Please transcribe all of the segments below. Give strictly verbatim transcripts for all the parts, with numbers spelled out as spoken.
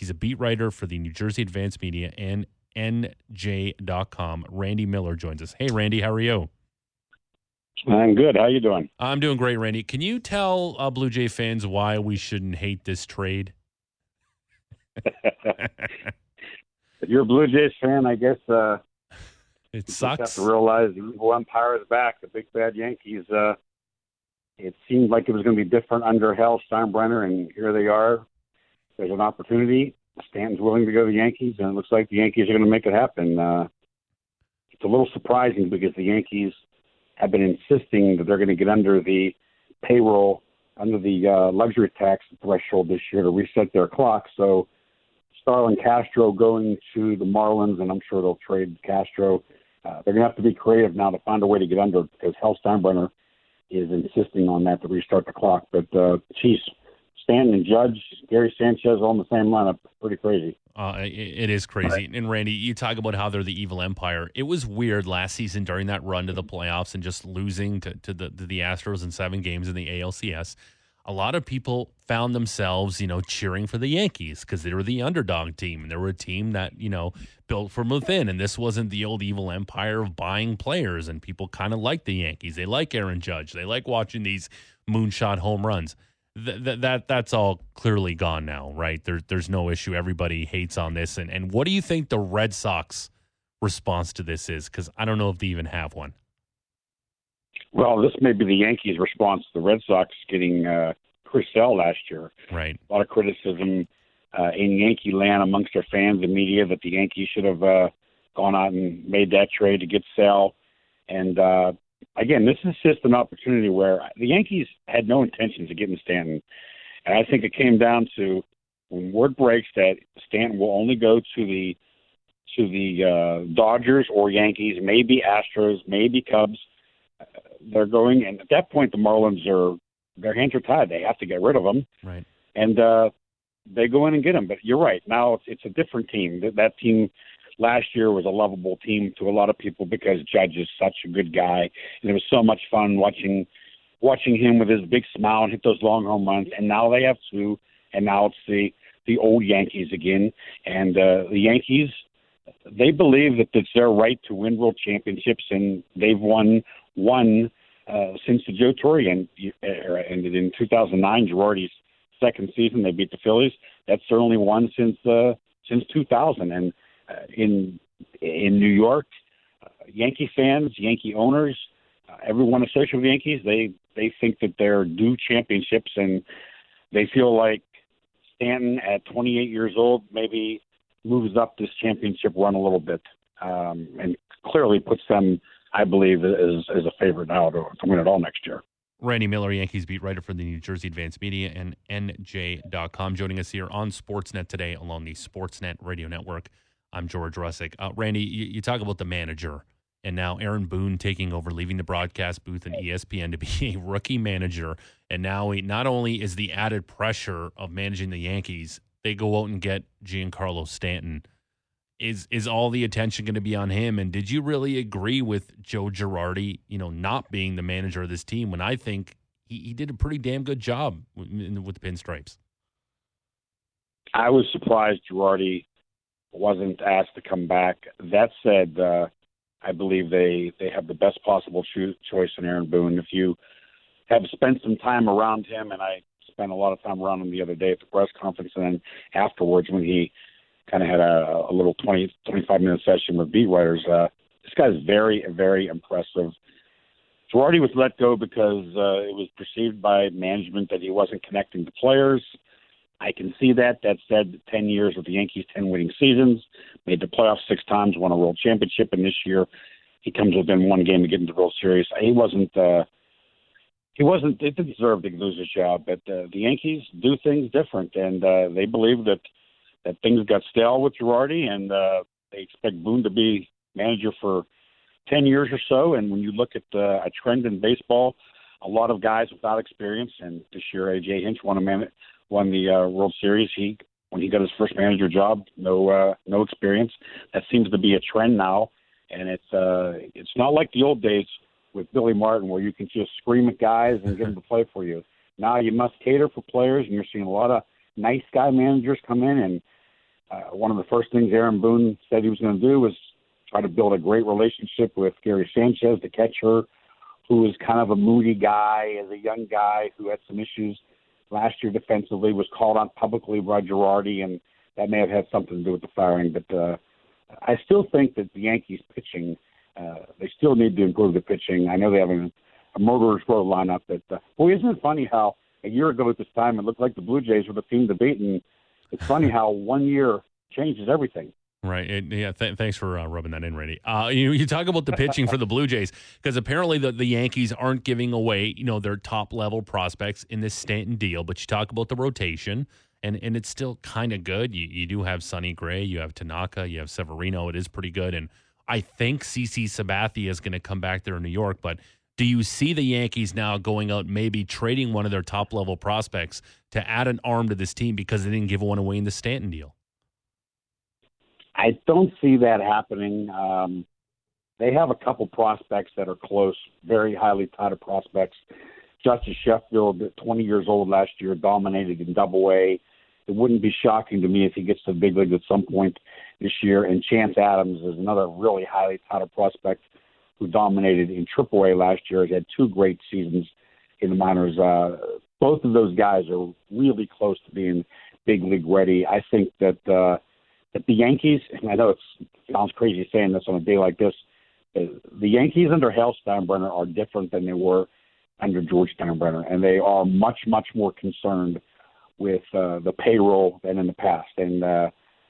He's a beat writer for the New Jersey Advanced Media and N J dot com. Randy Miller joins us. Hey, Randy, how are you? I'm good. How you doing? I'm doing great, Randy. Can you tell uh, Blue Jay fans why we shouldn't hate this trade? If you're a Blue Jays fan, I guess uh, it you sucks. just have to realize the evil empire is back. The big bad Yankees. Uh, it seemed like it was going to be different under Hal Steinbrenner, and here they are. There's an opportunity. Stanton's willing to go to the Yankees, and it looks like the Yankees are going to make it happen. Uh, it's a little surprising because the Yankees have been insisting that they're going to get under the payroll, under the uh, luxury tax threshold this year to reset their clock. So Starlin Castro going to the Marlins, and I'm sure they'll trade Castro. Uh, they're going to have to be creative now to find a way to get under it because Hal Steinbrenner is insisting on that to restart the clock. But, uh, geez, Stanton and Judge, Gary Sanchez all in the same lineup. Pretty crazy. Uh, it, it is crazy. Right. And, Randy, you talk about how they're the evil empire. It was weird last season during that run to the playoffs and just losing to, to, the, to the Astros in seven games in the A L C S. A lot of people found themselves, you know, cheering for the Yankees because they were the underdog team. And they were a team that, you know, built from within. And this wasn't the old evil empire of buying players. And people kind of like the Yankees. They like Aaron Judge. They like watching these moonshot home runs. Th- th- that that's all clearly gone now, right? There's there's no issue. Everybody hates on this. And and what do you think the Red Sox response to this is? Because I don't know if they even have one. Well, this may be the Yankees' response to the Red Sox getting uh, Chris Sale last year. Right. A lot of criticism uh, in Yankee land amongst their fans and media that the Yankees should have uh, gone out and made that trade to get Sale. And uh, again, this is just an opportunity where the Yankees had no intentions of getting Stanton. And I think it came down to when word breaks that Stanton will only go to the to the uh, Dodgers or Yankees, maybe Astros, maybe Cubs. Uh, they're going, and at that point, the Marlins are their hands are tied. They have to get rid of them, right? And uh, they go in and get them. But you're right. Now it's it's a different team. That that team last year was a lovable team to a lot of people because Judge is such a good guy, and it was so much fun watching watching him with his big smile and hit those long home runs. And now they have two, and now it's the the old Yankees again. And uh, the Yankees, they believe that it's their right to win world championships, and they've won one uh, since the Joe Torre era ended in two thousand nine. Girardi's second season, they beat the Phillies. That's their only one since uh, since two thousand. And uh, in in New York, uh, Yankee fans, Yankee owners, uh, everyone associated with the Yankees, they they think that they're due championships, and they feel like Stanton at twenty-eight years old maybe moves up this championship run a little bit, um, and clearly puts them, I believe, as, as a favorite now to, to win it all next year. Randy Miller, Yankees beat writer for the New Jersey Advanced Media and N J dot com, joining us here on Sportsnet today along the Sportsnet Radio Network. I'm George Russick. Uh, Randy, you, you talk about the manager, and now Aaron Boone taking over, leaving the broadcast booth and E S P N to be a rookie manager. And now he, not only is the added pressure of managing the Yankees, they go out and get Giancarlo Stanton. Is is all the attention going to be on him? And did you really agree with Joe Girardi, you know, not being the manager of this team when I think he, he did a pretty damn good job with, with the Pinstripes? I was surprised Girardi wasn't asked to come back. That said, uh, I believe they, they have the best possible cho- choice in Aaron Boone. If you have spent some time around him, and I spent a lot of time around him the other day at the press conference and then afterwards when he kind of had a, a little twenty, twenty-five minute session with beat writers. Uh, this guy's very, very impressive. Girardi was let go because uh, it was perceived by management that he wasn't connecting to players. I can see that. That said, ten years with the Yankees, ten winning seasons, made the playoffs six times, won a world championship, and this year he comes within one game to get into the World Series. He wasn't uh, he wasn't, they didn't deserve to lose his job, but uh, the Yankees do things different, and uh, they believe that that things got stale with Girardi, and uh, they expect Boone to be manager for ten years or so. And when you look at uh, a trend in baseball, a lot of guys without experience, and this year A J Hinch won a man, won the uh, World Series. He when he got his first manager job, no uh, no experience. That seems to be a trend now, and it's uh, it's not like the old days with Billy Martin where you can just scream at guys and get them to play for you. Now you must cater for players, and you're seeing a lot of nice guy managers come in and Uh, one of the first things Aaron Boone said he was going to do was try to build a great relationship with Gary Sanchez, the catcher, who was kind of a moody guy as a young guy who had some issues last year defensively, was called out publicly by Girardi, and that may have had something to do with the firing. But uh, I still think that the Yankees pitching, uh, they still need to improve the pitching. I know they have a, a murderer's row lineup. But, uh, boy, isn't it funny how a year ago at this time it looked like the Blue Jays were the team to beat, and it's funny how one year changes everything. Right. And, yeah. Th- thanks for uh, rubbing that in, Randy. Uh, you you talk about the pitching for the Blue Jays, because apparently the, the Yankees aren't giving away, you know, their top level prospects in this Stanton deal. But you talk about the rotation, and, and it's still kind of good. You you do have Sonny Gray, you have Tanaka, you have Severino. It is pretty good, and I think CeCe Sabathia is going to come back there in New York. But do you see the Yankees now going out, maybe trading one of their top level prospects to add an arm to this team because they didn't give one away in the Stanton deal? I don't see that happening. Um, they have a couple prospects that are close, very highly touted prospects. Justice Sheffield, twenty years old last year, dominated in Double A. It wouldn't be shocking to me if he gets to the big leagues at some point this year. And Chance Adams is another really highly touted prospect who dominated in Triple A last year. Has had two great seasons in the minors. Uh, both of those guys are really close to being big league ready. I think that uh, that the Yankees, and I know it sounds crazy saying this on a day like this, uh, the Yankees under Hal Steinbrenner are different than they were under George Steinbrenner, and they are much, much more concerned with uh, the payroll than in the past. And uh,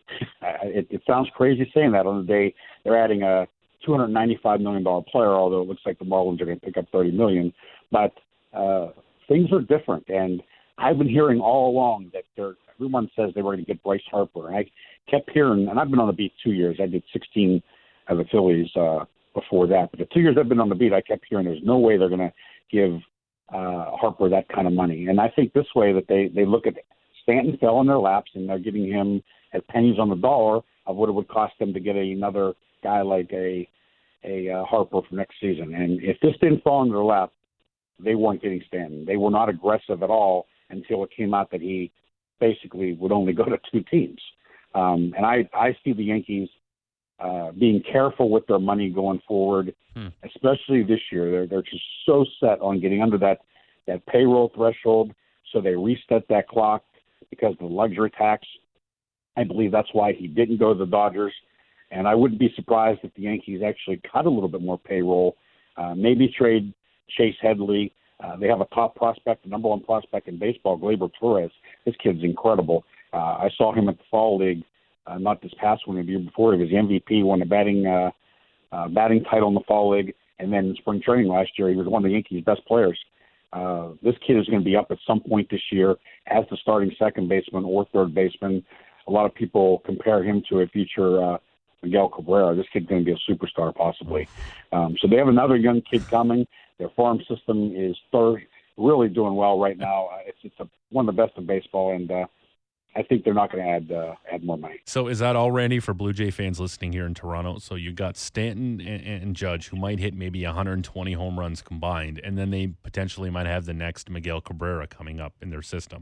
it, it sounds crazy saying that on the day they're adding a two hundred ninety-five million dollars player, although it looks like the Marlins are going to pick up thirty million dollars. But uh, things are different, and I've been hearing all along that they're, everyone says they were going to get Bryce Harper. And I kept hearing, and I've been on the beat two years. I did sixteen of the Phillies uh, before that. But the two years I've been on the beat, I kept hearing there's no way they're going to give uh, Harper that kind of money. And I think this way that they, they look at Stanton fell in their laps, and they're giving him at pennies on the dollar of what it would cost them to get a, another guy like a a uh, Harper for next season. And if this didn't fall in their lap, they weren't getting Stanton. They were not aggressive at all until it came out that he basically would only go to two teams. Um, and I, I see the Yankees uh, being careful with their money going forward, hmm. especially this year. They're, they're just so set on getting under that, that payroll threshold, so they reset that clock because of the luxury tax. I believe that's why he didn't go to the Dodgers. And I wouldn't be surprised if the Yankees actually cut a little bit more payroll, uh, maybe trade Chase Headley. Uh, they have a top prospect, the number one prospect in baseball, Gleyber Torres. This kid's incredible. Uh, I saw him at the Fall League, uh, not this past one, the year before. He was the M V P, won a batting uh, uh, batting title in the Fall League, and then in spring training last year, he was one of the Yankees' best players. Uh, this kid is going to be up at some point this year as the starting second baseman or third baseman. A lot of people compare him to a future uh, Miguel Cabrera. This kid's going to be a superstar possibly. Um, so they have another young kid coming. Their farm system is third, really doing well right now. Uh, it's it's a, one of the best in baseball, and uh, I think they're not going to add uh, add more money. So is that all, Randy, for Blue Jay fans listening here in Toronto? So you got Stanton and, and Judge, who might hit maybe one hundred twenty home runs combined, and then they potentially might have the next Miguel Cabrera coming up in their system.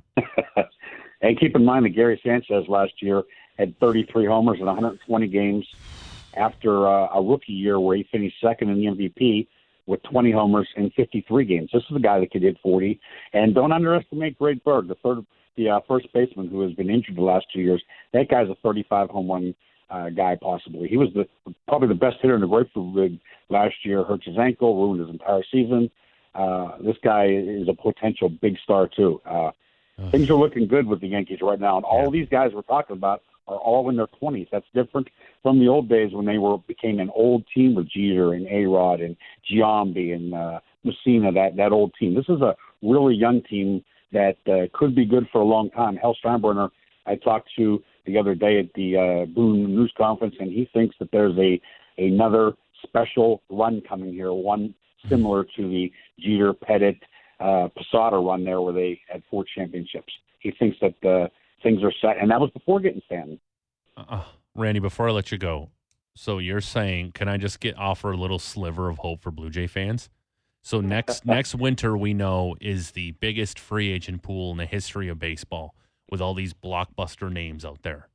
And keep in mind that Gary Sanchez last year had thirty-three homers in one hundred twenty games after uh, a rookie year where he finished second in the M V P with twenty homers in fifty-three games. This is a guy that could hit forty. And don't underestimate Greg Bird, the third, the uh, first baseman who has been injured the last two years. That guy's a thirty-five home run uh, guy possibly. He was the probably the best hitter in the Grapefruit League last year. Hurt his ankle, ruined his entire season. Uh, this guy is a potential big star too. Uh, Things are looking good with the Yankees right now, and all yeah. of these guys we're talking about are all in their twenties. That's different from the old days when they were became an old team with Jeter and A-Rod and Giambi and uh, Messina, that, that old team. This is a really young team that uh, could be good for a long time. Hal Steinbrenner, I talked to the other day at the uh, Boone News Conference, and he thinks that there's a another special run coming here, one similar to the Jeter, Pettit, Uh, Posada run there where they had four championships. He thinks that uh, things are set, and that was before getting Stanton. Uh, Randy, before I let you go, so you're saying, can I just get offer a little sliver of hope for Blue Jay fans? So next next winter, we know, is the biggest free agent pool in the history of baseball with all these blockbuster names out there.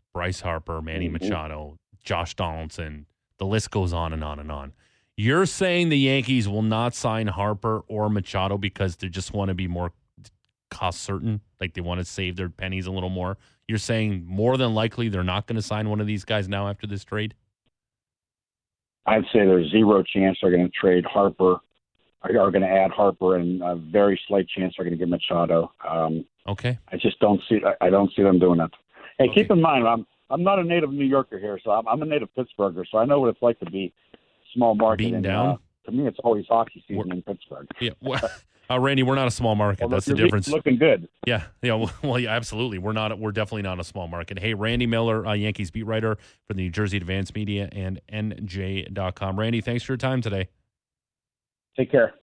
Bryce Harper, Manny Mm-hmm. Machado, Josh Donaldson. The list goes on and on and on. You're saying the Yankees will not sign Harper or Machado because they just want to be more cost certain, like they want to save their pennies a little more. You're saying more than likely they're not going to sign one of these guys now after this trade? I'd say there's zero chance they're going to trade Harper, are going to add Harper, and a very slight chance they're going to get Machado. Um, Okay. I just don't see. I don't see them doing that. Hey, Okay. keep in mind, I'm I'm not a native New Yorker here, so I'm, I'm a native Pittsburgher, so I know what it's like to be small market. Beaten and, down? Uh, to me, it's always hockey season We're- in Pittsburgh. Yeah. Well, uh, Randy, we're not a small market. Well, That's the you're difference. Looking good. Yeah. Yeah. Well, well, yeah, absolutely. We're not. We're definitely not a small market. Hey, Randy Miller, uh, Yankees beat writer for the New Jersey Advance Media and N J dot com. Randy, thanks for your time today. Take care.